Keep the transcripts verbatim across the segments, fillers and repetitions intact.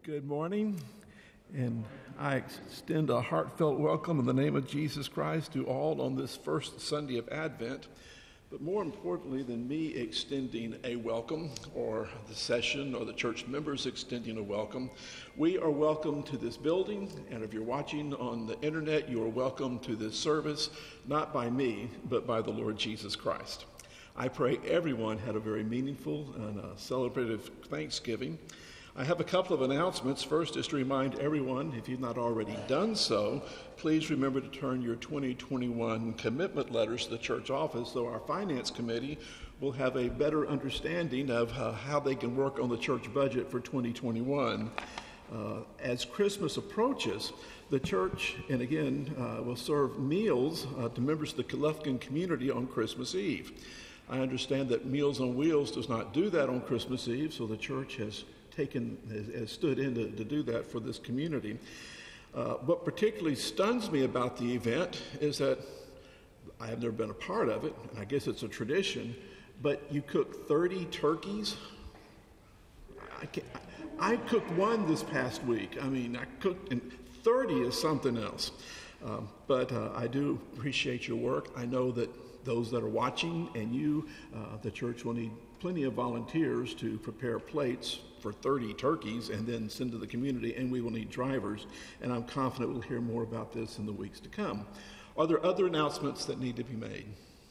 Good morning, and I extend a heartfelt welcome in the name of Jesus Christ to all on this first Sunday of Advent. But more importantly than me extending a welcome, or the session or the church members extending a welcome, we are welcome to this building, and if you're watching on the internet, you are welcome to this service, not by me, but by the Lord Jesus Christ. I pray everyone had a very meaningful and uh, celebrative Thanksgiving. I have a couple of announcements. First is to remind everyone, if you've not already done so, please remember to turn your twenty twenty-one commitment letters to the church office so our finance committee will have a better understanding of uh, how they can work on the church budget for twenty twenty-one. Uh, as Christmas approaches, the church, and again, uh, will serve meals uh, to members of the Lufkin community on Christmas Eve. I understand that Meals on Wheels does not do that on Christmas Eve, so the church has taken, has, has stood in to, to do that for this community. Uh, what particularly stuns me about the event is that I have never been a part of it, and I guess it's a tradition, but you cook thirty turkeys. I, can't, I cooked one this past week. I mean, I cooked, and thirty is something else. Um, but uh, I do appreciate your work. I know that those that are watching and you, uh, the church will need plenty of volunteers to prepare plates for thirty turkeys and then send to the community, and we will need drivers, and I'm confident we'll hear more about this in the weeks to come. Are there other announcements that need to be made?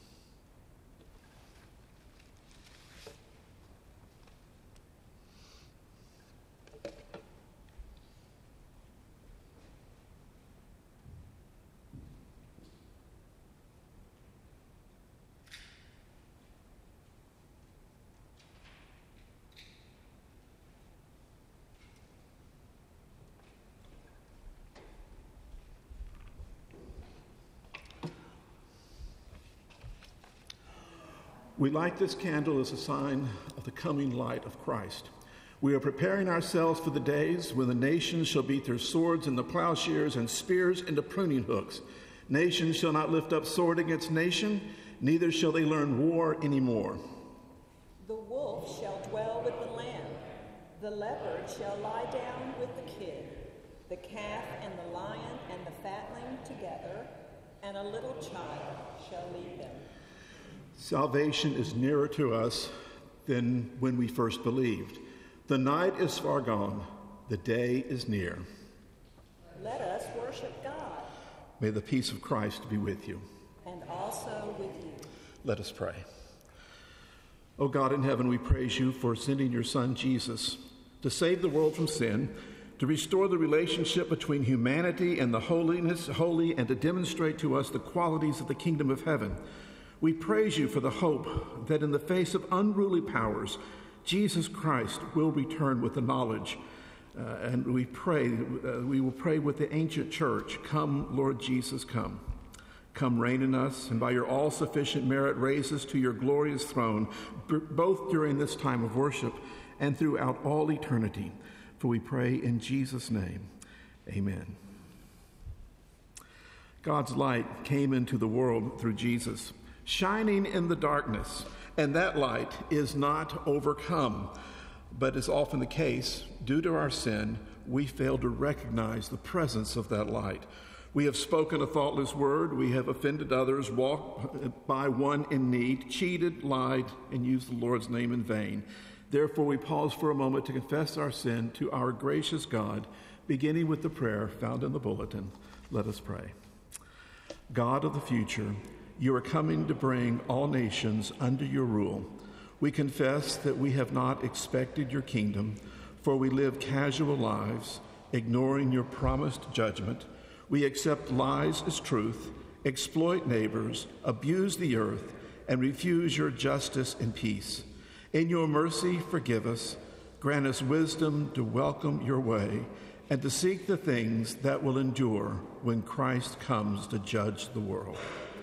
We light this candle as a sign of the coming light of Christ. We are preparing ourselves for the days when the nations shall beat their swords into plowshares and spears into pruning hooks. Nation shall not lift up sword against nation, neither shall they learn war anymore. The wolf shall dwell with the lamb, the leopard shall lie down with the kid, the calf and the lion and the fatling together, and a little child shall lead them. Salvation is nearer to us than when we first believed. The night is far gone, the day is near. Let us worship God. May the peace of Christ be with you. And also with you. Let us pray. O God in heaven, we praise you for sending your Son Jesus to save the world from sin, to restore the relationship between humanity and the holiness, holy, and to demonstrate to us the qualities of the kingdom of heaven. We praise you for the hope that in the face of unruly powers, Jesus Christ will return with the knowledge. Uh, and we pray, uh, we will pray with the ancient church, come, Lord Jesus, come. Come reign in us, and by your all-sufficient merit raise us to your glorious throne, b- both during this time of worship and throughout all eternity. For we pray in Jesus' name, amen. God's light came into the world through Jesus, shining in the darkness, and that light is not overcome. But as often the case, due to our sin, we fail to recognize the presence of that light. We have spoken a thoughtless word, we have offended others, walked by one in need, cheated, lied, and used the Lord's name in vain. Therefore, we pause for a moment to confess our sin to our gracious God, beginning with the prayer found in the bulletin. Let us pray. God of the future, you are coming to bring all nations under your rule. We confess that we have not expected your kingdom, for we live casual lives, ignoring your promised judgment. We accept lies as truth, exploit neighbors, abuse the earth, and refuse your justice and peace. In your mercy, forgive us. Grant us wisdom to welcome your way and to seek the things that will endure when Christ comes to judge the world.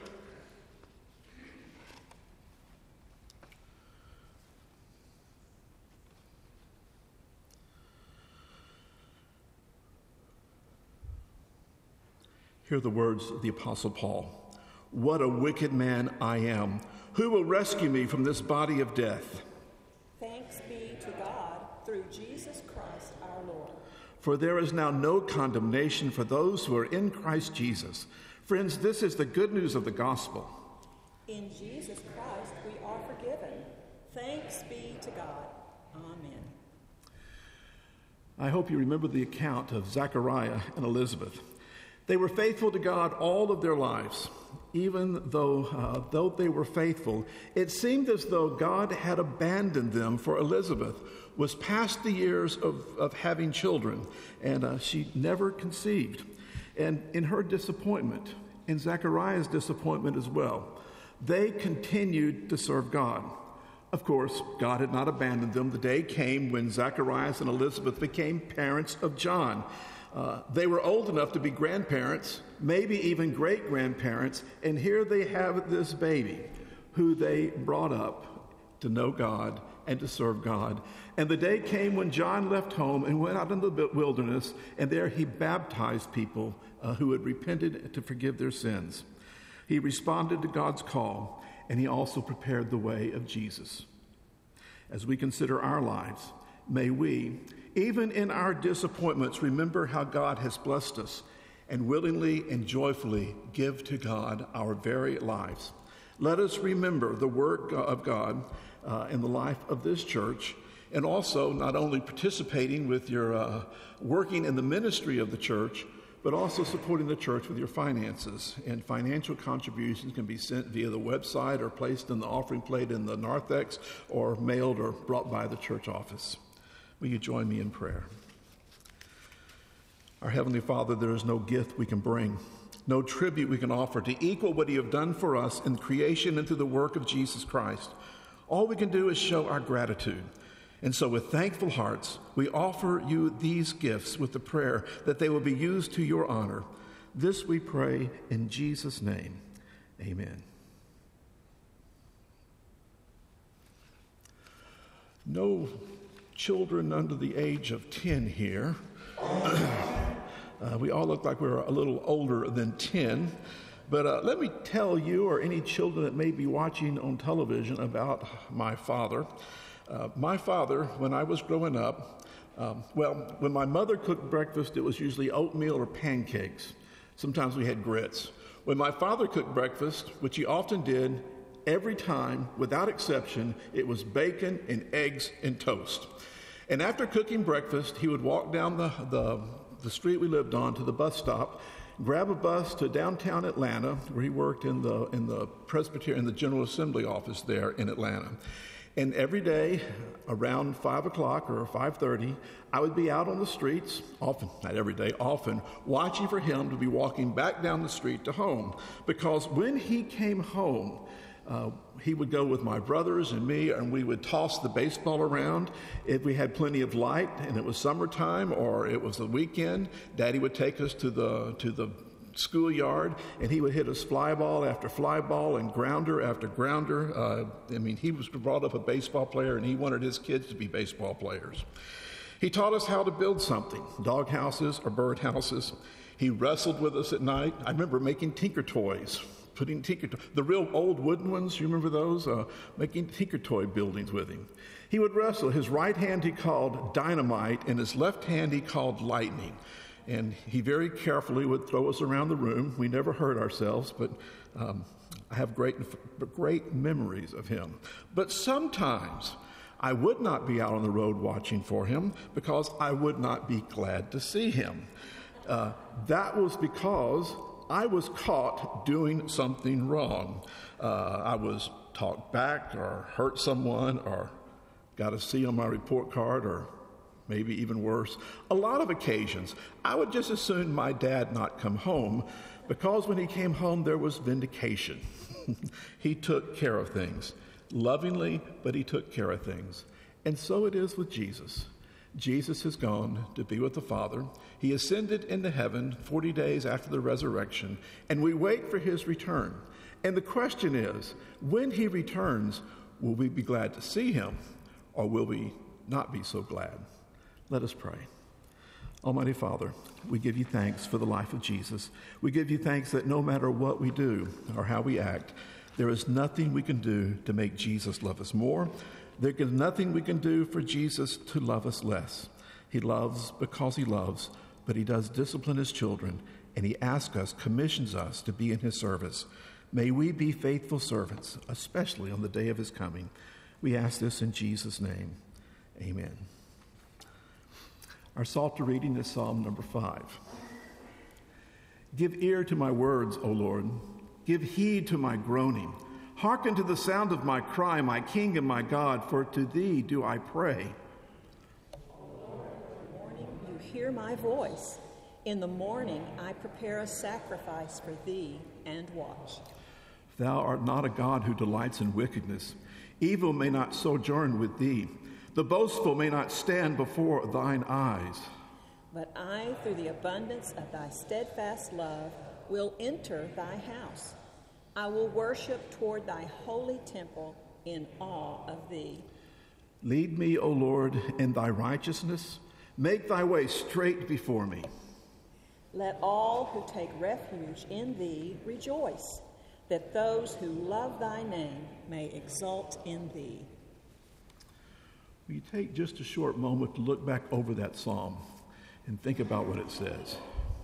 Hear the words of the Apostle Paul. What a wicked man I am. Who will rescue me from this body of death? Thanks be to God through Jesus Christ our Lord. For there is now no condemnation for those who are in Christ Jesus. Friends, this is the good news of the gospel. In Jesus Christ we are forgiven. Thanks be to God. Amen. I hope you remember the account of Zechariah and Elizabeth. They were faithful to God all of their lives. Even though, uh, though they were faithful, it seemed as though God had abandoned them, for Elizabeth was past the years of, of having children, and uh, she never conceived. And in her disappointment, in Zechariah's disappointment as well, they continued to serve God. Of course, God had not abandoned them. The day came when Zacharias and Elizabeth became parents of John. Uh, they were old enough to be grandparents, maybe even great-grandparents, and here they have this baby who they brought up to know God and to serve God. And the day came when John left home and went out into the wilderness, and there he baptized people uh, who had repented to forgive their sins. He responded to God's call, and he also prepared the way of Jesus. As we consider our lives, may we, even in our disappointments, remember how God has blessed us and willingly and joyfully give to God our very lives. Let us remember the work of God uh, in the life of this church, and also not only participating with your uh, working in the ministry of the church, but also supporting the church with your finances. And financial contributions can be sent via the website or placed in the offering plate in the narthex or mailed or brought by the church office. Will you join me in prayer? Our Heavenly Father, there is no gift we can bring, no tribute we can offer to equal what you have done for us in creation and through the work of Jesus Christ. All we can do is show our gratitude. And so with thankful hearts, we offer you these gifts with the prayer that they will be used to your honor. This we pray in Jesus' name. Amen. No children under the age of ten here. uh, we all look like we're a little older than ten. But uh, let me tell you, or any children that may be watching on television, about my father. Uh, my father, when I was growing up, um, well, when my mother cooked breakfast, it was usually oatmeal or pancakes. Sometimes we had grits. When my father cooked breakfast, which he often did, every time, without exception, it was bacon and eggs and toast. And after cooking breakfast, he would walk down the, the, the street we lived on to the bus stop, grab a bus to downtown Atlanta, where he worked in the, in the Presbyterian, in the General Assembly office there in Atlanta. And every day around five o'clock or five thirty, I would be out on the streets, often, not every day, often, watching for him to be walking back down the street to home. Because when he came home, uh, he would go with my brothers and me, and we would toss the baseball around. If we had plenty of light and it was summertime or it was the weekend, Daddy would take us to the to the schoolyard, and he would hit us fly ball after fly ball and grounder after grounder. Uh, I mean, he was brought up a baseball player, and he wanted his kids to be baseball players. He taught us how to build something, dog houses or bird houses. He wrestled with us at night. I remember making Tinker Toys, putting Tinker to- the real old wooden ones, you remember those? Uh, making Tinker Toy buildings with him. He would wrestle. His right hand he called dynamite, and his left hand he called lightning. And he very carefully would throw us around the room. We never hurt ourselves, but um, I have great, great memories of him. But sometimes I would not be out on the road watching for him because I would not be glad to see him. Uh, that was because I was caught doing something wrong. Uh, I was talked back or hurt someone or got a C on my report card or maybe even worse. A lot of occasions, I would just as soon my dad not come home, because when he came home, there was vindication. He took care of things, lovingly, but he took care of things. And so it is with Jesus. Jesus has gone to be with the Father. He ascended into heaven forty days after the resurrection, and we wait for his return. And the question is, when he returns, will we be glad to see him, or will we not be so glad? Let us pray. Almighty Father, we give you thanks for the life of Jesus. We give you thanks that no matter what we do or how we act, there is nothing we can do to make Jesus love us more. There is nothing we can do for Jesus to love us less. He loves because he loves, but he does discipline his children, and he asks us, commissions us to be in his service. May we be faithful servants, especially on the day of his coming. We ask this in Jesus' name. Amen. Our Psalter reading is Psalm number five. Give ear to my words, O Lord. Give heed to my groaning. Hearken to the sound of my cry, my King and my God, for to thee do I pray. In the morning you hear my voice. In the morning I prepare a sacrifice for thee and watch. Thou art not a God who delights in wickedness. Evil may not sojourn with thee. The boastful may not stand before thine eyes. But I, through the abundance of thy steadfast love, will enter thy house. I will worship toward thy holy temple in awe of thee. Lead me, O Lord, in thy righteousness. Make thy way straight before me. Let all who take refuge in thee rejoice, that those who love thy name may exult in thee. Will you take just a short moment to look back over that psalm and think about what it says?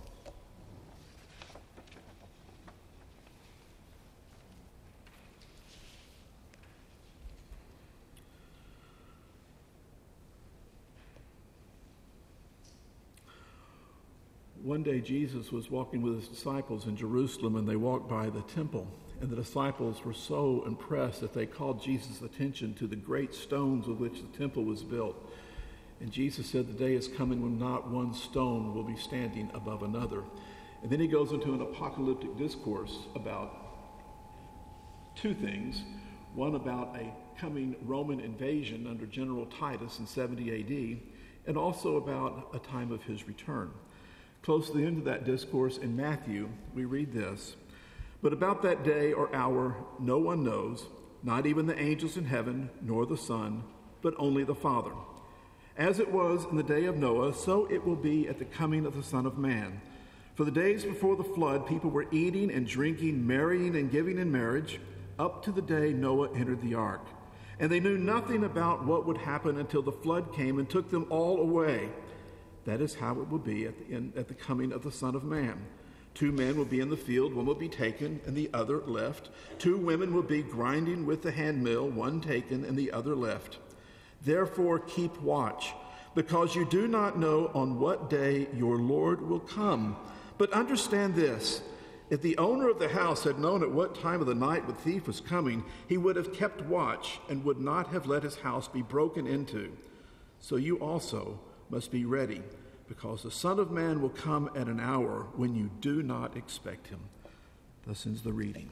One day Jesus was walking with his disciples in Jerusalem, and they walked by the temple. And the disciples were so impressed that they called Jesus' attention to the great stones with which the temple was built. And Jesus said, the day is coming when not one stone will be standing above another. And then he goes into an apocalyptic discourse about two things. One about a coming Roman invasion under General Titus in seventy A D, and also about a time of his return. Close to the end of that discourse in Matthew, we read this. But about that day or hour no one knows, not even the angels in heaven, nor the Son, but only the Father. As it was in the day of Noah, so it will be at the coming of the Son of Man. For the days before the flood, people were eating and drinking, marrying and giving in marriage, up to the day Noah entered the ark. And they knew nothing about what would happen until the flood came and took them all away. That is how it will be at the end, at the coming of the Son of Man. Two men will be in the field, one will be taken and the other left. Two women will be grinding with the handmill, one taken and the other left. Therefore keep watch, because you do not know on what day your Lord will come. But understand this, if the owner of the house had known at what time of the night the thief was coming, he would have kept watch and would not have let his house be broken into. So you also must be ready, because the Son of Man will come at an hour when you do not expect him. Thus ends the reading.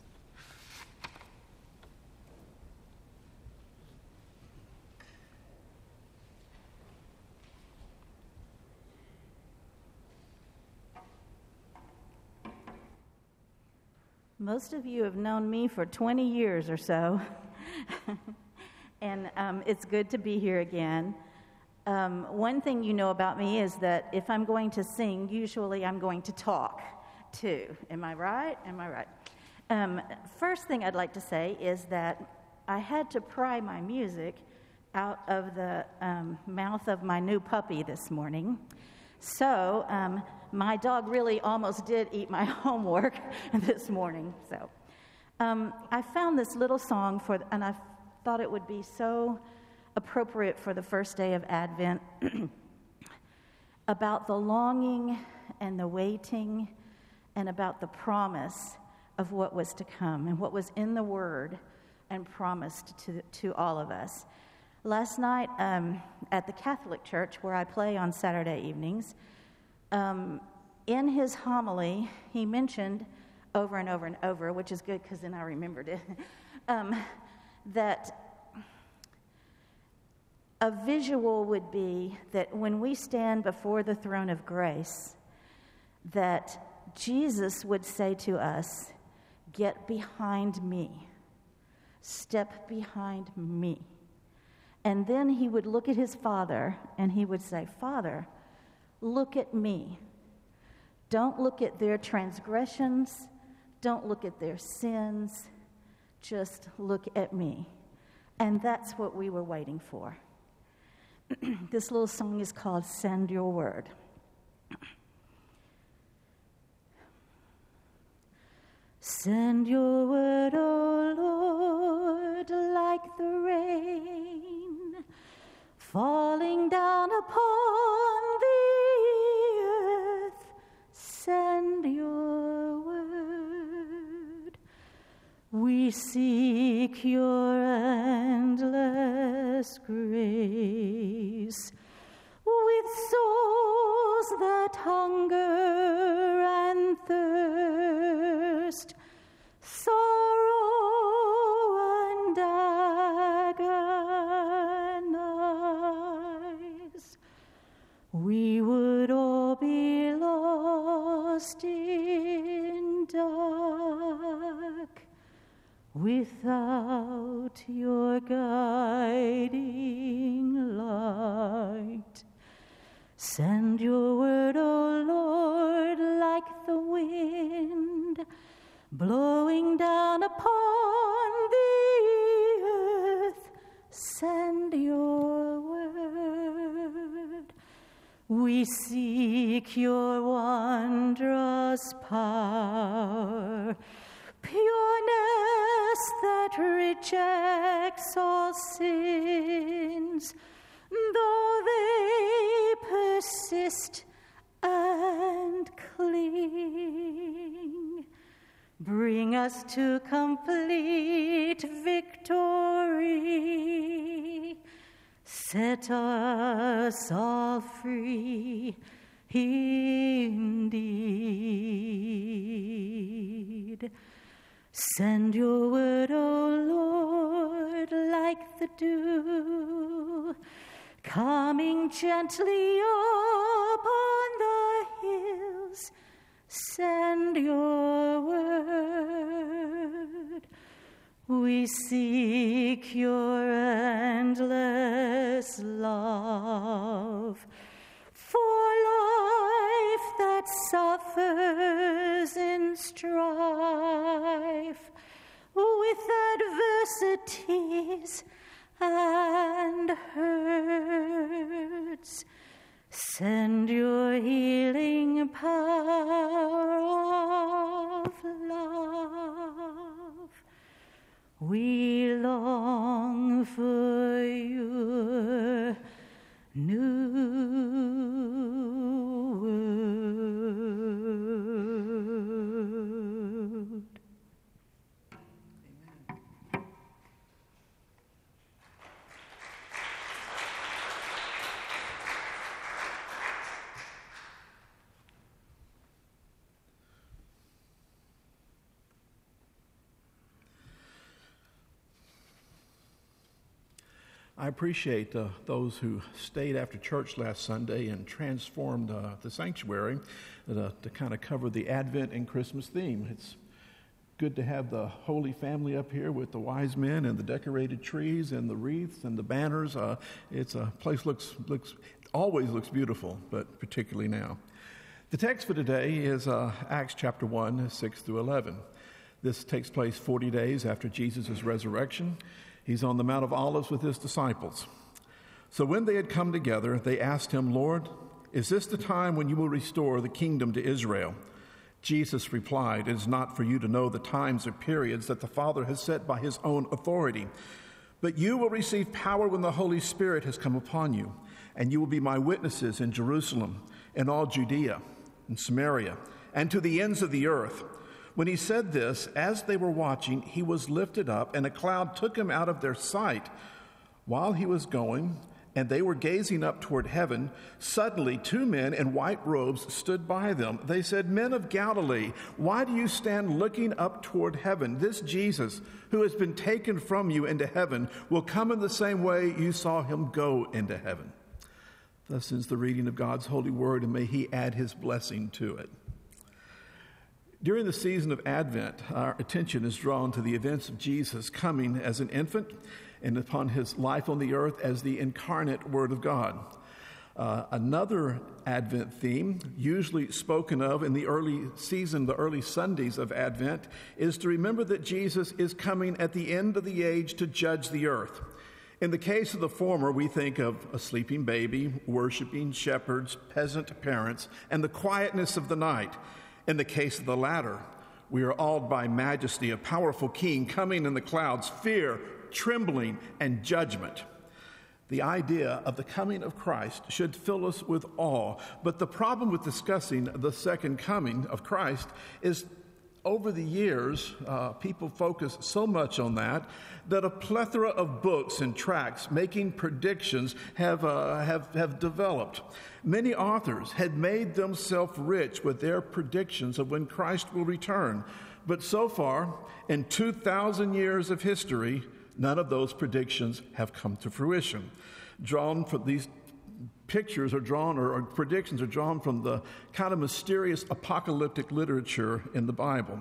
Most of you have known me for twenty years or so, and um, it's good to be here again. Um, one thing you know about me is that if I'm going to sing, usually I'm going to talk too. Am I right? Am I right? Um, first thing I'd like to say is that I had to pry my music out of the um, mouth of my new puppy this morning. So um, my dog really almost did eat my homework this morning. So um, I found this little song for, and I thought it would be so appropriate for the first day of Advent, about the longing and the waiting and about the promise of what was to come and what was in the Word and promised to, to all of us. Last night um, at the Catholic Church, where I play on Saturday evenings, um, in his homily, he mentioned over and over and over, which is good because then I remembered it, um, that a visual would be that when we stand before the throne of grace, that Jesus would say to us, "Get behind me. Step behind me." And then he would look at his Father and he would say, "Father, look at me. Don't look at their transgressions. Don't look at their sins. Just look at me." And that's what we were waiting for. This little song is called Send Your Word. Send your word, O Lord, like the rain, falling down upon the earth. Send your word. We seek your endless grace with souls that hunger and thirst, sorrow and agonize. We would all be lost in dark without your guiding light. Send your word, O Lord, like the wind, blowing down upon the earth. Send your word. We seek your wondrous power, pureness that rejects all sins, though they persist and cling. Bring us to complete victory. Set us all free indeed. Send your word, O Lord, like the dew, coming gently upon the hills. Send your word. We seek your endless love, for life that suffers in strife with adversities and hurts. Send your healing power of love. We long for your new word. I appreciate uh, those who stayed after church last Sunday and transformed uh, the sanctuary uh, to kind of cover the Advent and Christmas theme. It's good to have the Holy Family up here with the wise men and the decorated trees and the wreaths and the banners. Uh, it's a place looks looks always looks beautiful, but particularly now. The text for today is uh, Acts chapter one, six through eleven. This takes place forty days after Jesus' resurrection. He's on the Mount of Olives with his disciples. So when they had come together, they asked him, Lord, is this the time when you will restore the kingdom to Israel? Jesus replied, it is not for you to know the times or periods that the Father has set by his own authority, but you will receive power when the Holy Spirit has come upon you, and you will be my witnesses in Jerusalem, in all Judea, and Samaria, and to the ends of the earth. When he said this, as they were watching, he was lifted up, and a cloud took him out of their sight. While he was going, and they were gazing up toward heaven, suddenly two men in white robes stood by them. They said, Men of Galilee, why do you stand looking up toward heaven? This Jesus, who has been taken from you into heaven, will come in the same way you saw him go into heaven. Thus is the reading of God's holy word, and may he add his blessing to it. During the season of Advent, our attention is drawn to the events of Jesus coming as an infant and upon his life on the earth as the incarnate Word of God. Uh, another Advent theme, usually spoken of in the early season, the early Sundays of Advent, is to remember that Jesus is coming at the end of the age to judge the earth. In the case of the former, we think of a sleeping baby, worshiping shepherds, peasant parents, and the quietness of the night. In the case of the latter, we are awed by majesty, a powerful king coming in the clouds, fear, trembling, and judgment. The idea of the coming of Christ should fill us with awe, but the problem with discussing the second coming of Christ is over the years, uh, people focus so much on that that a plethora of books and tracts making predictions have, uh, have, have developed. Many authors had made themselves rich with their predictions of when Christ will return. But so far, in two thousand years of history, none of those predictions have come to fruition. Drawn from these pictures are drawn, or, or predictions are drawn from the kind of mysterious apocalyptic literature in the Bible.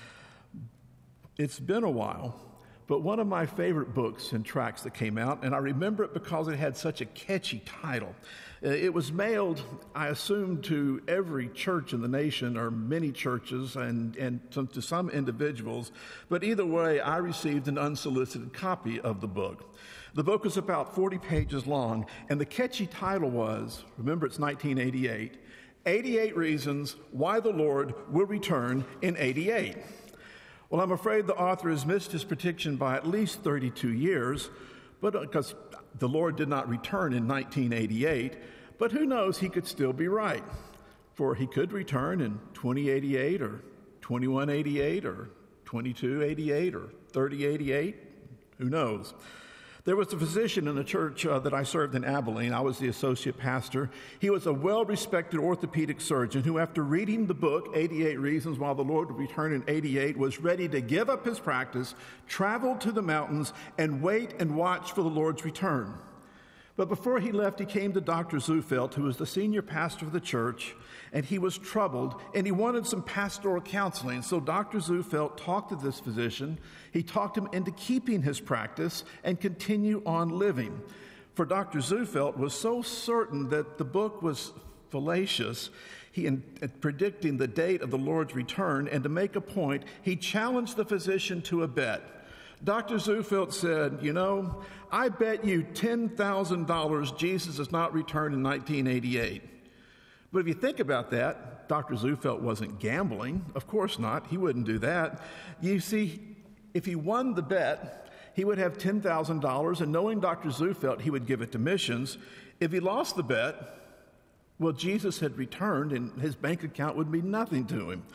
It's been a while, but one of my favorite books and tracts that came out, and I remember it because it had such a catchy title. It was mailed, I assume, to every church in the nation, or many churches, and, and to, to some individuals. But either way, I received an unsolicited copy of the book. The book was about forty pages long, and the catchy title was, remember it's nineteen eighty-eight, eighty-eight Reasons Why the Lord Will Return in eighty-eight. Well, I'm afraid the author has missed his prediction by at least thirty-two years, but because the Lord did not return in nineteen eighty-eight, but who knows, he could still be right. For he could return in twenty eighty-eight or twenty-one eighty-eight or twenty-two eighty-eight or thirty eighty-eight, who knows. There was a physician in the church uh, that I served in Abilene. I was the associate pastor. He was a well-respected orthopedic surgeon who, after reading the book, eighty-eight Reasons Why the Lord Would Return in eighty-eight, was ready to give up his practice, travel to the mountains, and wait and watch for the Lord's return. But before he left, he came to Doctor Zufelt, who was the senior pastor of the church, and he was troubled, and he wanted some pastoral counseling. So Doctor Zufelt talked to this physician. He talked him into keeping his practice and continue on living. For Doctor Zufelt was so certain that the book was fallacious, he in, in predicting the date of the Lord's return, and to make a point, he challenged the physician to a bet. Doctor Zufelt said, you know, I bet you ten thousand dollars Jesus does not return in nineteen eighty-eight. But if you think about that, Doctor Zufelt wasn't gambling. Of course not. He wouldn't do that. You see, if he won the bet, he would have ten thousand dollars, and knowing Doctor Zufelt, he would give it to missions. If he lost the bet, well, Jesus had returned, and his bank account would mean nothing to him.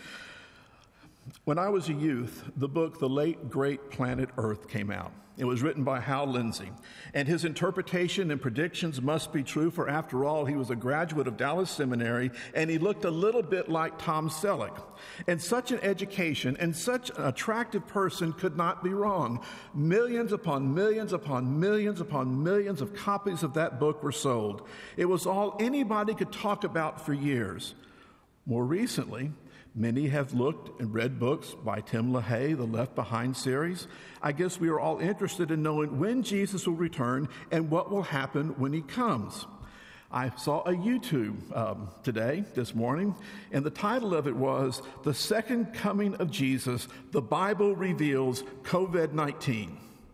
When I was a youth, the book The Late Great Planet Earth came out. It was written by Hal Lindsey, and his interpretation and predictions must be true, for after all, he was a graduate of Dallas Seminary, and he looked a little bit like Tom Selleck. And such an education and such an attractive person could not be wrong. Millions upon millions upon millions upon millions of copies of that book were sold. It was all anybody could talk about for years. More recently, many have looked and read books by Tim LaHaye, the Left Behind series. I guess we are all interested in knowing when Jesus will return and what will happen when he comes. I saw a YouTube um, today, this morning, and the title of it was, The Second Coming of Jesus, the Bible Reveals covid nineteen.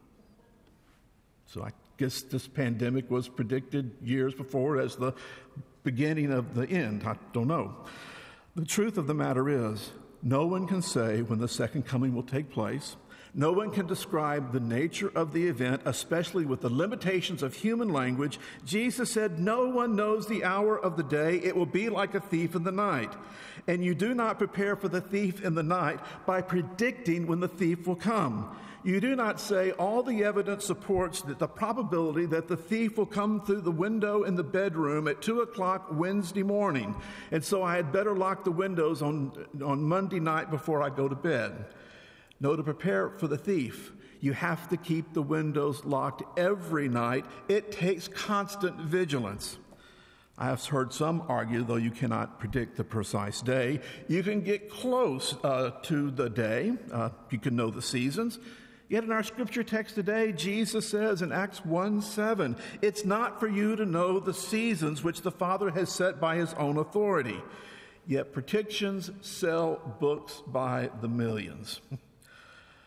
So I guess this pandemic was predicted years before as the beginning of the end. I don't know. The truth of the matter is, no one can say when the second coming will take place. No one can describe the nature of the event, especially with the limitations of human language. Jesus said, no one knows the hour of the day. It will be like a thief in the night. And you do not prepare for the thief in the night by predicting when the thief will come. You do not say all the evidence supports that the probability that the thief will come through the window in the bedroom at two o'clock Wednesday morning, and so I had better lock the windows on, on Monday night before I go to bed. No, to prepare for the thief, you have to keep the windows locked every night. It takes constant vigilance. I have heard some argue, though you cannot predict the precise day, you can get close uh, to the day. Uh, you can know the seasons. Yet in our scripture text today, Jesus says in Acts one seven, it's not for you to know the seasons which the Father has set by his own authority. Yet predictions sell books by the millions.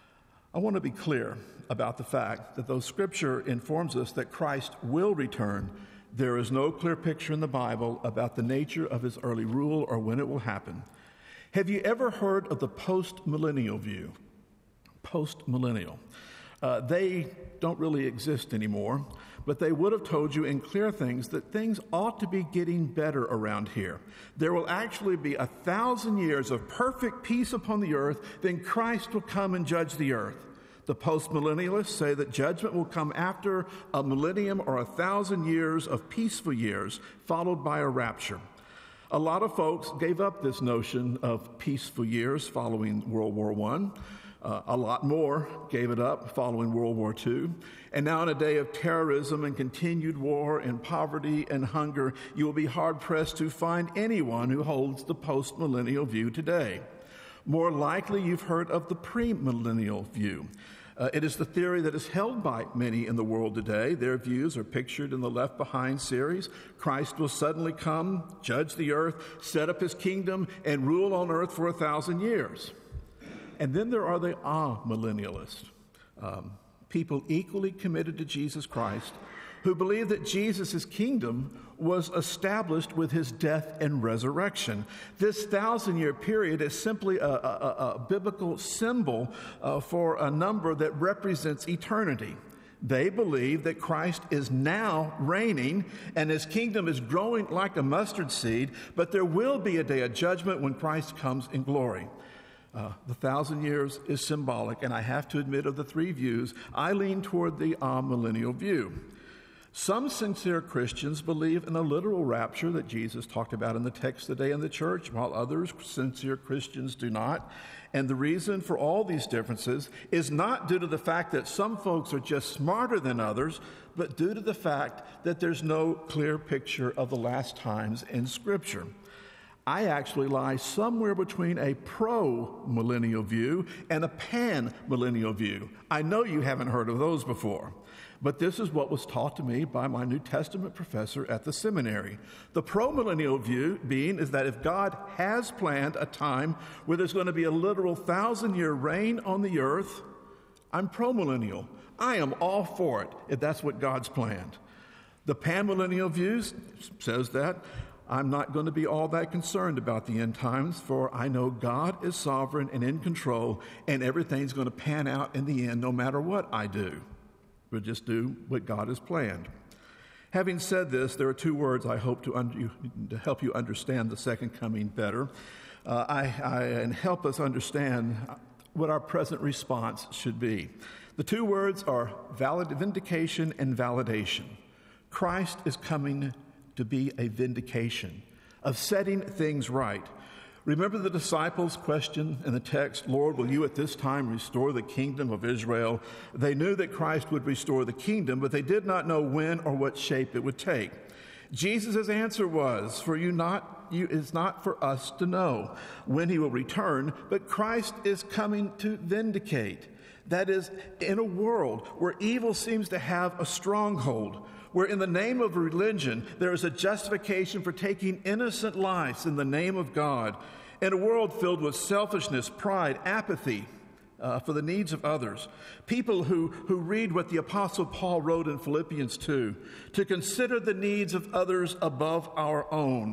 I want to be clear about the fact that though Scripture informs us that Christ will return, there is no clear picture in the Bible about the nature of his early rule or when it will happen. Have you ever heard of the post-millennial view? Post-millennial. Uh, they don't really exist anymore, but they would have told you in clear things that things ought to be getting better around here. There will actually be a thousand years of perfect peace upon the earth, then Christ will come and judge the earth. The post-millennialists say that judgment will come after a millennium or a thousand years of peaceful years, followed by a rapture. A lot of folks gave up this notion of peaceful years following World War One. Uh, a lot more gave it up following World War Two. And now in a day of terrorism and continued war and poverty and hunger, you will be hard-pressed to find anyone who holds the post-millennial view today. More likely, you've heard of the premillennial view. Uh, it is the theory that is held by many in the world today. Their views are pictured in the Left Behind series. Christ will suddenly come, judge the earth, set up his kingdom, and rule on earth for a thousand years. And then there are the amillennialists, um, people equally committed to Jesus Christ, who believe that Jesus' kingdom was established with his death and resurrection. This thousand-year period is simply a, a, a biblical symbol uh, for a number that represents eternity. They believe that Christ is now reigning and his kingdom is growing like a mustard seed, but there will be a day of judgment when Christ comes in glory. Uh, the thousand years is symbolic, and I have to admit, of the three views, I lean toward the amillennial view. Some sincere Christians believe in a literal rapture that Jesus talked about in the text today in the church, while others, sincere Christians, do not. And the reason for all these differences is not due to the fact that some folks are just smarter than others, but due to the fact that there's no clear picture of the last times in Scripture. I actually lie somewhere between a pro-millennial view and a pan-millennial view. I know you haven't heard of those before, but this is what was taught to me by my New Testament professor at the seminary. The pro-millennial view being is that if God has planned a time where there's going to be a literal thousand-year reign on the earth, I'm pro-millennial. I am all for it if that's what God's planned. The pan-millennial view says that I'm not going to be all that concerned about the end times, for I know God is sovereign and in control, and everything's going to pan out in the end no matter what I do. We'll just do what God has planned. Having said this, there are two words I hope to, un- to help you understand the second coming better, uh, I, I, and help us understand what our present response should be. The two words are valid vindication and validation. Christ is coming to be a vindication of setting things right. Remember the disciples' question in the text, Lord, will you at this time restore the kingdom of Israel? They knew that Christ would restore the kingdom, but they did not know when or what shape it would take. Jesus' answer was, for you not, you, it's not for us to know when he will return, but Christ is coming to vindicate. That is, in a world where evil seems to have a stronghold, where in the name of religion there is a justification for taking innocent lives in the name of God, in a world filled with selfishness, pride, apathy uh, for the needs of others, people who, who read what the Apostle Paul wrote in Philippians two, to consider the needs of others above our own,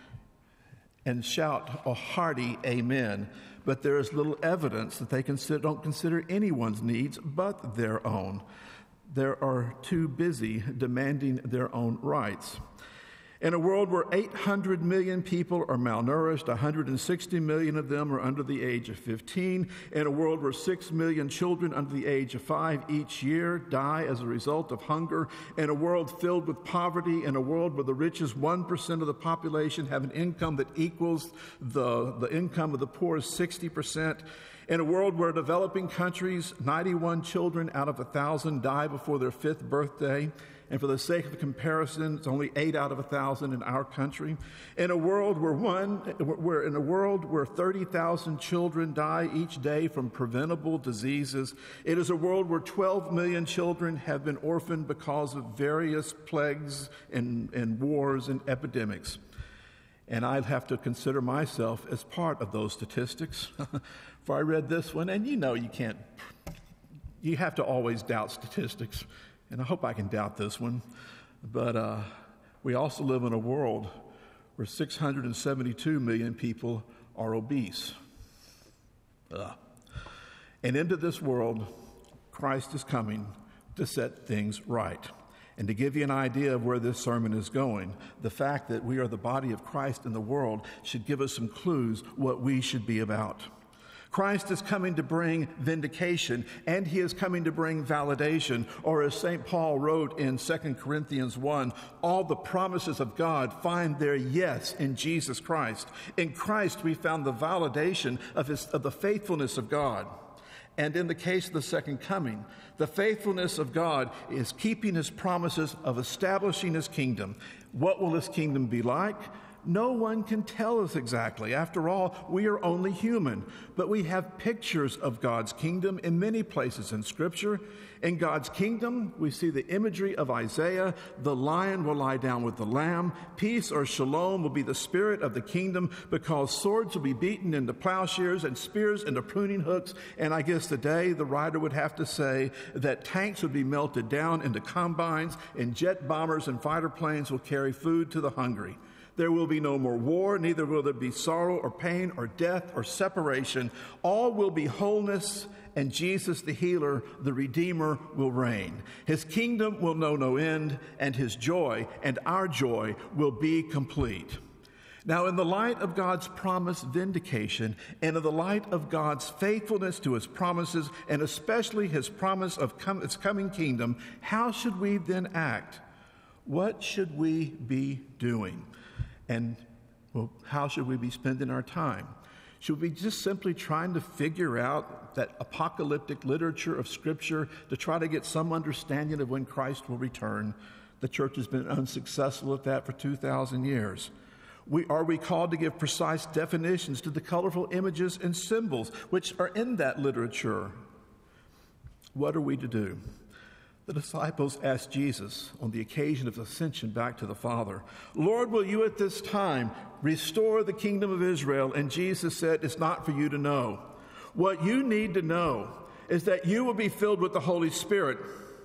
and shout a hearty amen. But there is little evidence that they consider, don't consider anyone's needs but their own. They are too busy demanding their own rights. In a world where eight hundred million people are malnourished, one hundred sixty million of them are under the age of fifteen, in a world where six million children under the age of five each year die as a result of hunger, in a world filled with poverty, in a world where the richest one percent of the population have an income that equals the, the income of the poorest sixty percent, in a world where developing countries, ninety-one children out of one thousand die before their fifth birthday, and for the sake of comparison, it's only eight out of one thousand in our country. In a world where one, where in a world where thirty thousand children die each day from preventable diseases, it is a world where twelve million children have been orphaned because of various plagues and, and wars and epidemics. And I'd have to consider myself as part of those statistics. For I read this one, and you know you can't you have to always doubt statistics, and I hope I can doubt this one, but uh, we also live in a world where six hundred seventy-two million people are obese. Ugh. And into this world, Christ is coming to set things right. And to give you an idea of where this sermon is going, the fact that we are the body of Christ in the world should give us some clues what we should be about. Christ is coming to bring vindication, and he is coming to bring validation. Or as Saint Paul wrote in Second Corinthians one, all the promises of God find their yes in Jesus Christ. In Christ we found the validation of, his, of the faithfulness of God. And in the case of the second coming, the faithfulness of God is keeping his promises of establishing his kingdom. What will his kingdom be like? No one can tell us exactly. After all, we are only human. But we have pictures of God's kingdom in many places in Scripture. In God's kingdom, we see the imagery of Isaiah. The lion will lie down with the lamb. Peace or shalom will be the spirit of the kingdom, because swords will be beaten into plowshares and spears into pruning hooks. And I guess today the writer would have to say that tanks would be melted down into combines, and jet bombers and fighter planes will carry food to the hungry. There will be no more war, neither will there be sorrow or pain or death or separation. All will be wholeness, and Jesus the healer, the Redeemer, will reign. His kingdom will know no end, and his joy and our joy will be complete. Now, in the light of God's promised vindication, and in the light of God's faithfulness to his promises, and especially his promise of com- his coming kingdom, how should we then act? What should we be doing? And, well, how should we be spending our time? Should we just simply trying to figure out that apocalyptic literature of Scripture to try to get some understanding of when Christ will return? The church has been unsuccessful at that for two thousand years. We, are we called to give precise definitions to the colorful images and symbols which are in that literature? What are we to do? The disciples asked Jesus on the occasion of ascension back to the Father, Lord, will you at this time restore the kingdom of Israel? And Jesus said, it's not for you to know. What you need to know is that you will be filled with the Holy Spirit.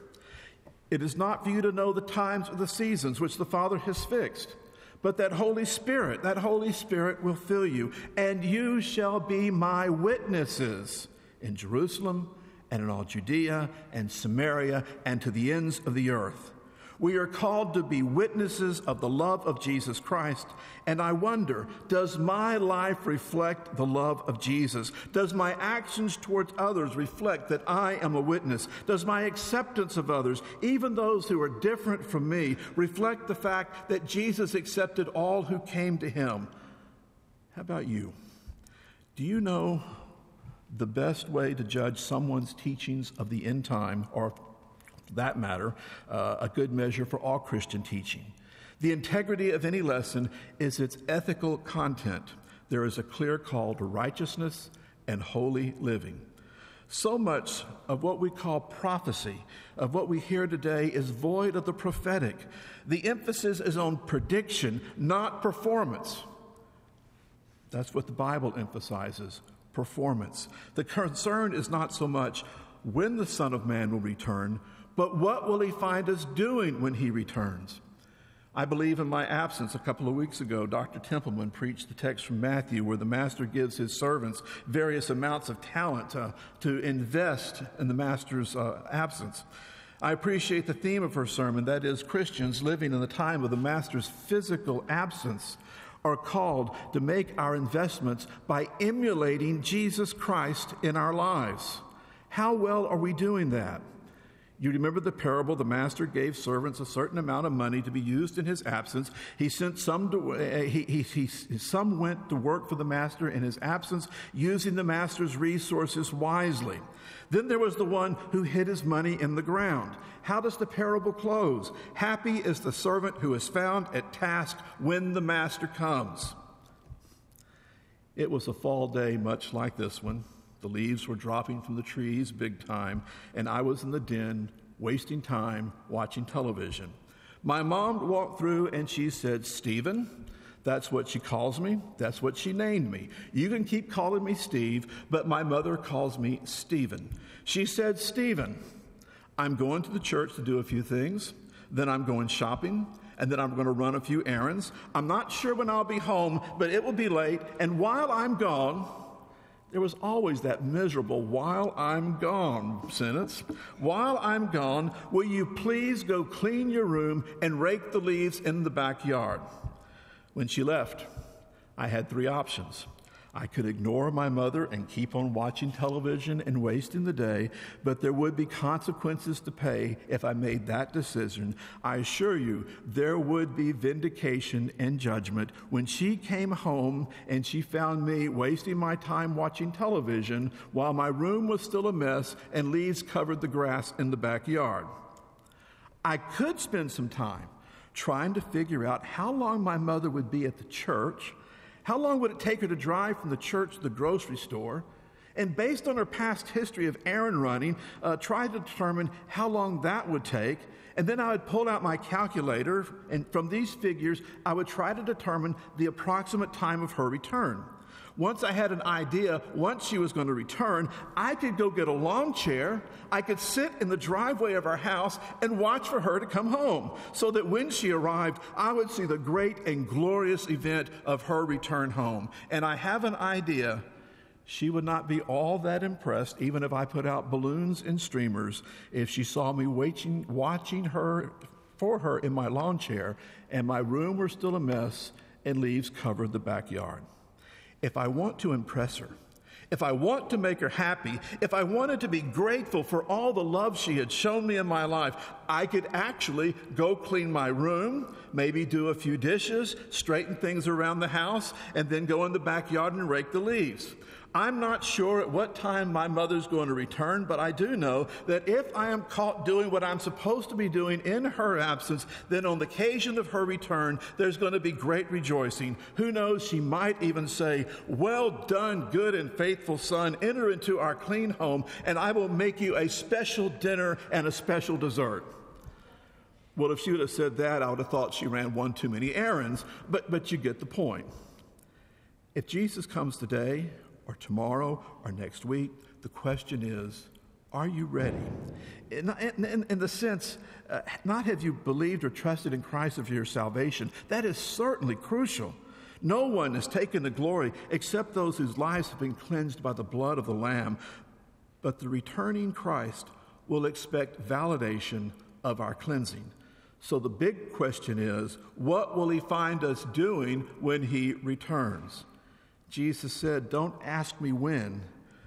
It is not for you to know the times or the seasons which the Father has fixed, but that Holy Spirit, that Holy Spirit will fill you, and you shall be my witnesses in Jerusalem, and in all Judea and Samaria and to the ends of the earth. We are called to be witnesses of the love of Jesus Christ. And I wonder, does my life reflect the love of Jesus? Does my actions towards others reflect that I am a witness? Does my acceptance of others, even those who are different from me, reflect the fact that Jesus accepted all who came to him? How about you? Do you know the best way to judge someone's teachings of the end time, or for that matter, uh, a good measure for all Christian teaching? The integrity of any lesson is its ethical content. There is a clear call to righteousness and holy living. So much of what we call prophecy, of what we hear today, is void of the prophetic. The emphasis is on prediction, not performance. That's what the Bible emphasizes. Performance. The concern is not so much when the Son of Man will return, but what will he find us doing when he returns? I believe in my absence a couple of weeks ago, Doctor Templeman preached the text from Matthew where the master gives his servants various amounts of talent uh, to invest in the master's uh, absence. I appreciate the theme of her sermon, that is, Christians living in the time of the master's physical absence are called to make our investments by emulating Jesus Christ in our lives. How well are we doing that? You remember the parable, the master gave servants a certain amount of money to be used in his absence. He sent some to, uh, he, he, he, some went to work for the master in his absence, using the master's resources wisely. Then there was the one who hid his money in the ground. How does the parable close? Happy is the servant who is found at task when the master comes. It was a fall day much like this one. The leaves were dropping from the trees big time, and I was in the den wasting time watching television. My mom walked through and she said, Stephen, That's what she calls me. That's what she named me. You can keep calling me Steve, but my mother calls me Stephen. She said, Stephen, I'm going to the church to do a few things. Then I'm going shopping, and then I'm going to run a few errands. I'm not sure when I'll be home, but it will be late. And while I'm gone, there was always that miserable while I'm gone sentence. While I'm gone, will you please go clean your room and rake the leaves in the backyard? When she left, I had three options. I could ignore my mother and keep on watching television and wasting the day, but there would be consequences to pay if I made that decision. I assure you, there would be vindication and judgment when she came home and she found me wasting my time watching television while my room was still a mess and leaves covered the grass in the backyard. I could spend some time trying to figure out how long my mother would be at the church. How long would it take her to drive from the church to the grocery store? And based on her past history of errand running, uh, try to determine how long that would take. And then I would pull out my calculator, and from these figures, I would try to determine the approximate time of her return. Once I had an idea, once she was going to return, I could go get a lawn chair. I could sit in the driveway of our house and watch for her to come home, so that when she arrived, I would see the great and glorious event of her return home. And I have an idea she would not be all that impressed, even if I put out balloons and streamers, if she saw me waiting, watching her for her in my lawn chair, and my room were still a mess and leaves covered the backyard. If I want to impress her, if I want to make her happy, if I wanted to be grateful for all the love she had shown me in my life, I could actually go clean my room, maybe do a few dishes, straighten things around the house, and then go in the backyard and rake the leaves. I'm not sure at what time my mother's going to return, but I do know that if I am caught doing what I'm supposed to be doing in her absence, then on the occasion of her return, there's going to be great rejoicing. Who knows, she might even say, "Well done, good and faithful son. Enter into our clean home, and I will make you a special dinner and a special dessert." Well, if she would have said that, I would have thought she ran one too many errands, but, but you get the point. If Jesus comes today, or tomorrow, or next week, the question is, are you ready? In, in, in the sense, uh, not have you believed or trusted in Christ for your salvation. That is certainly crucial. No one has taken the glory except those whose lives have been cleansed by the blood of the Lamb. But the returning Christ will expect validation of our cleansing. So the big question is, what will he find us doing when he returns? Jesus said, "Don't ask me when,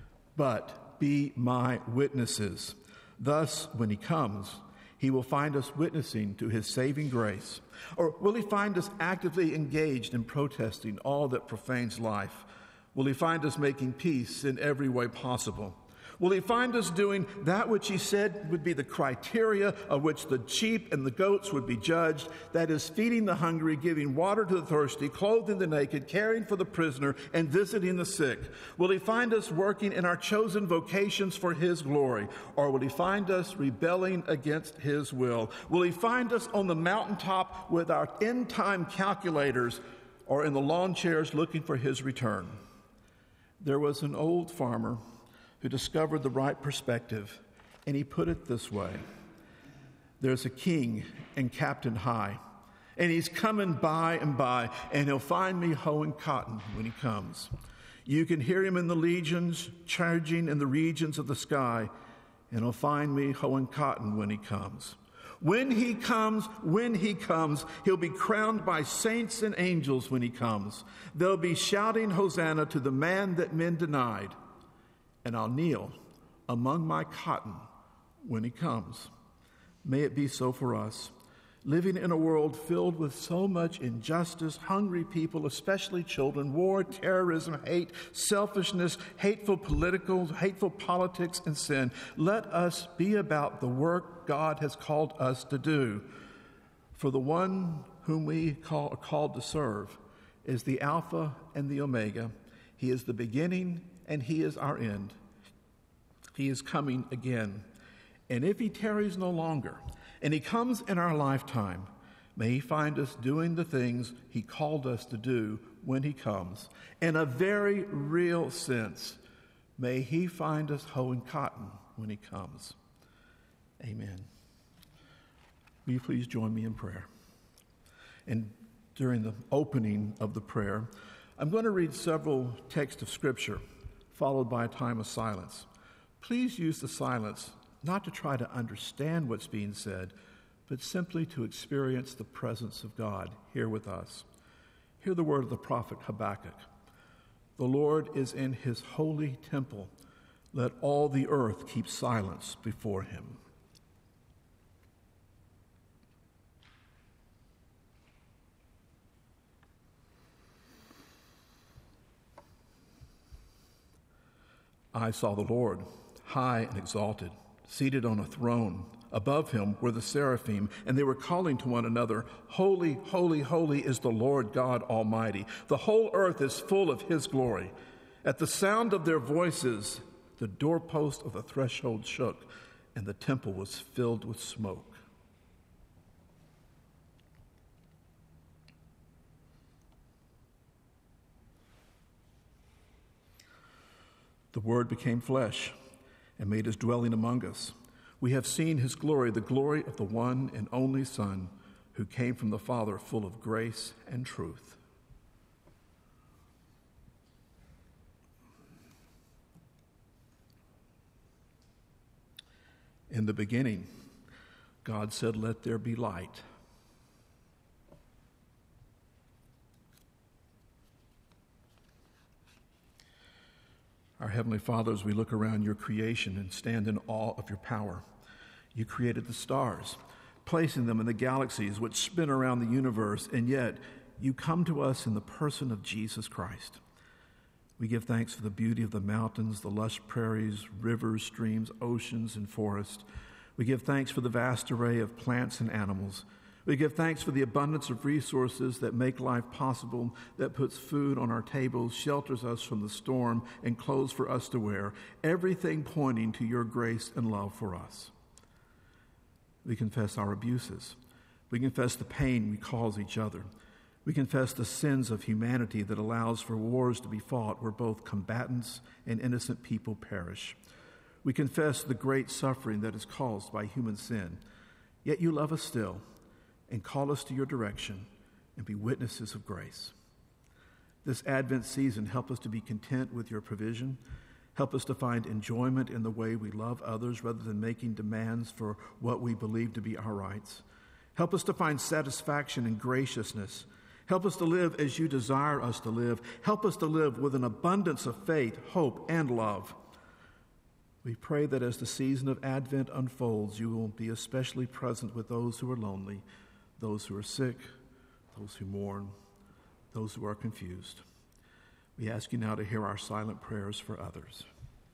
but be my witnesses." Thus, when he comes, he will find us witnessing to his saving grace. Or will he find us actively engaged in protesting all that profanes life? Will he find us making peace in every way possible? Will he find us doing that which he said would be the criteria of which the sheep and the goats would be judged, that is, feeding the hungry, giving water to the thirsty, clothing the naked, caring for the prisoner, and visiting the sick? Will he find us working in our chosen vocations for his glory, or will he find us rebelling against his will? Will he find us on the mountaintop with our end-time calculators, or in the lawn chairs looking for his return? There was an old farmer who discovered the right perspective, and he put it this way: there's a king and captain high, and he's coming by and by, and he'll find me hoeing cotton when he comes. You can hear him in the legions charging in the regions of the sky, and he'll find me hoeing cotton when he comes. When he comes, when he comes, he'll be crowned by saints and angels when he comes. They'll be shouting Hosanna to the man that men denied. And I'll kneel among my cotton when he comes. May it be so for us. Living in a world filled with so much injustice, hungry people, especially children, war, terrorism, hate, selfishness, hateful political, hateful politics, and sin, let us be about the work God has called us to do. For the one whom we call, are called to serve is the Alpha and the Omega. He is the beginning and he is our end. He is coming again. And if he tarries no longer, and he comes in our lifetime, May he find us doing the things he called us to do when he comes. In a very real sense, may he find us hoeing cotton when he comes. Amen. Will you please join me in prayer? And during the opening of the prayer, I'm going to read several texts of Scripture, followed by a time of silence. Please use the silence not to try to understand what's being said, but simply to experience the presence of God here with us. Hear the word of the prophet Habakkuk. The Lord is in his holy temple. Let all the earth keep silence before him. I saw the Lord, high and exalted, seated on a throne. Above him were the seraphim, and they were calling to one another, Holy, holy, holy is the Lord God Almighty. The whole earth is full of his glory. At the sound of their voices, the doorpost of the threshold shook, and the temple was filled with smoke. The Word became flesh and made his dwelling among us. We have seen his glory, the glory of the one and only Son, who came from the Father, full of grace and truth. In the beginning, God said, "Let there be light." Our Heavenly Father, as we look around your creation and stand in awe of your power, you created the stars, placing them in the galaxies which spin around the universe, and yet you come to us in the person of Jesus Christ. We give thanks for the beauty of the mountains, the lush prairies, rivers, streams, oceans, and forests. We give thanks for the vast array of plants and animals. We give thanks for the abundance of resources that make life possible, that puts food on our tables, shelters us from the storm, and clothes for us to wear, everything pointing to your grace and love for us. We confess our abuses. We confess the pain we cause each other. We confess the sins of humanity that allows for wars to be fought where both combatants and innocent people perish. We confess the great suffering that is caused by human sin. Yet you love us still and call us to your direction and be witnesses of grace. This Advent season, help us to be content with your provision. Help us to find enjoyment in the way we love others rather than making demands for what we believe to be our rights. Help us to find satisfaction in graciousness. Help us to live as you desire us to live. Help us to live with an abundance of faith, hope, and love. We pray that as the season of Advent unfolds, you will be especially present with those who are lonely, those who are sick, those who mourn, those who are confused. We ask you now to hear our silent prayers for others.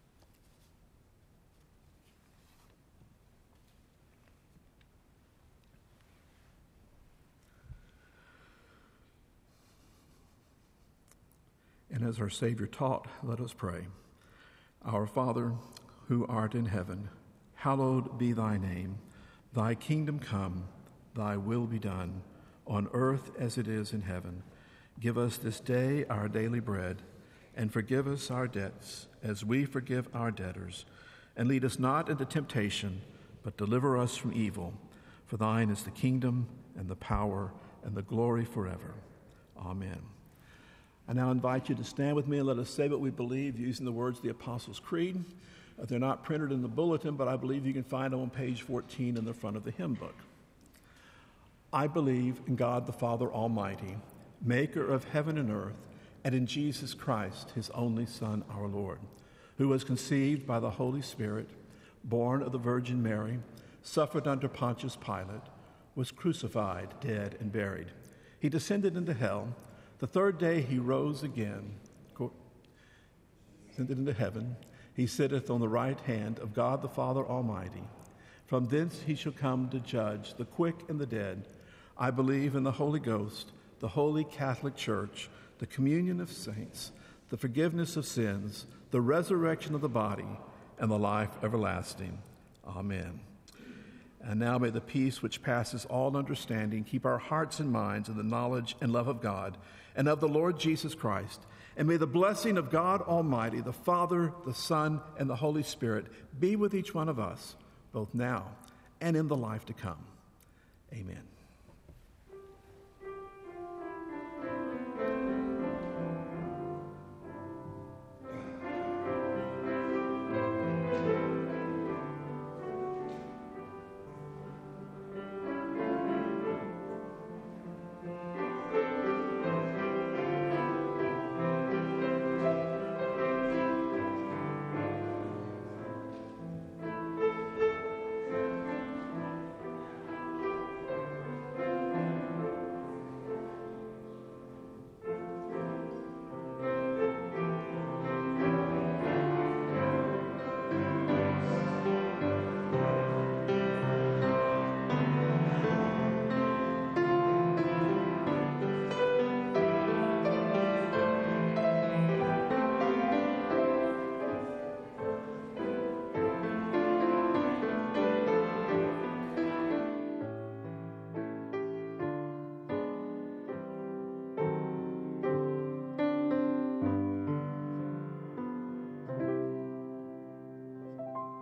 And as our Savior taught, let us pray. Our Father, who art in heaven, hallowed be thy name. Thy kingdom come, thy will be done, on earth as it is in heaven. Give us this day our daily bread, and forgive us our debts as we forgive our debtors. And lead us not into temptation, but deliver us from evil. For thine is the kingdom and the power and the glory forever. Amen. I now invite you to stand with me and let us say what we believe using the words of the Apostles' Creed. They're not printed in the bulletin, but I believe you can find them on page fourteen in the front of the hymn book. I believe in God the Father Almighty, maker of heaven and earth, and in Jesus Christ, his only Son, our Lord, who was conceived by the Holy Spirit, born of the Virgin Mary, suffered under Pontius Pilate, was crucified, dead, and buried. He descended into hell. The third day he rose again, ascended into heaven. He sitteth on the right hand of God the Father Almighty. From thence he shall come to judge the quick and the dead. I believe in the Holy Ghost, the holy Catholic Church, the communion of saints, the forgiveness of sins, the resurrection of the body, and the life everlasting. Amen. And now may the peace which passes all understanding keep our hearts and minds in the knowledge and love of God and of the Lord Jesus Christ. And may the blessing of God Almighty, the Father, the Son, and the Holy Spirit be with each one of us, both now and in the life to come. Amen.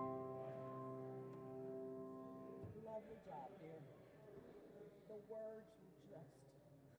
Lovely job, dear. The words